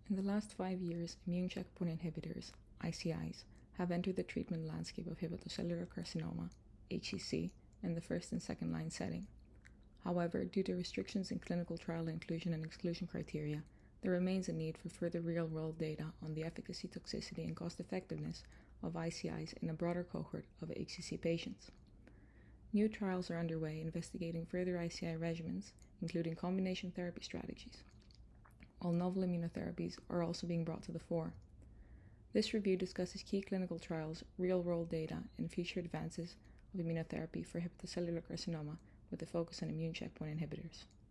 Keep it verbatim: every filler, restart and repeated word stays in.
In the last five years, immune checkpoint inhibitors, I C Is, have entered the treatment landscape of hepatocellular carcinoma, H C C, in the first and second line setting. However, due to restrictions in clinical trial inclusion and exclusion criteria, there remains a need for further real-world data on the efficacy, toxicity, and cost-effectiveness of I C Is in a broader cohort of H C C patients. New trials are underway investigating further I C I regimens, including combination therapy strategies, while novel immunotherapies are also being brought to the fore. This review discusses key clinical trials, real-world data, and future advances of immunotherapy for hepatocellular carcinoma with a focus on immune checkpoint inhibitors.